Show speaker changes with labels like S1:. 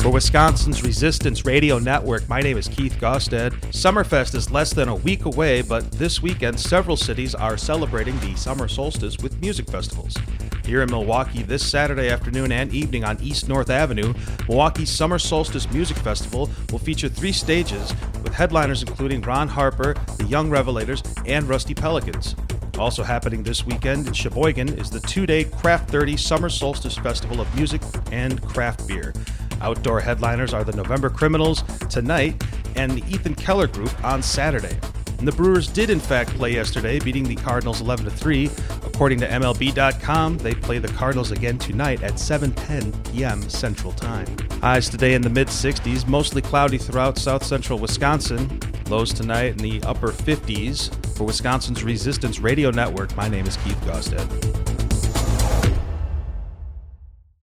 S1: For Wisconsin's Resistance Radio Network, my name is Keith Gosted. Summerfest is less than a week away, but this weekend several cities are celebrating the summer solstice with music festivals. Here in Milwaukee this Saturday afternoon and evening on East North Avenue, Milwaukee's Summer Solstice Music Festival will feature 3 stages with headliners including Ron Harper, the Young Revelators, and Rusty Pelicans. Also happening this weekend in Sheboygan is the 2-day Craft 30 Summer Solstice Festival of Music and Craft Beer. Outdoor headliners are the November Criminals tonight and the Ethan Keller Group on Saturday. And the Brewers did in fact play yesterday, beating the Cardinals 11-3. According to MLB.com, they play the Cardinals again tonight at 7:10 p.m. Central Time. Highs today in the mid-60s, mostly cloudy throughout south central Wisconsin. Lows tonight in the upper 50s. For Wisconsin's Resistance Radio Network, my name is Keith Gosted.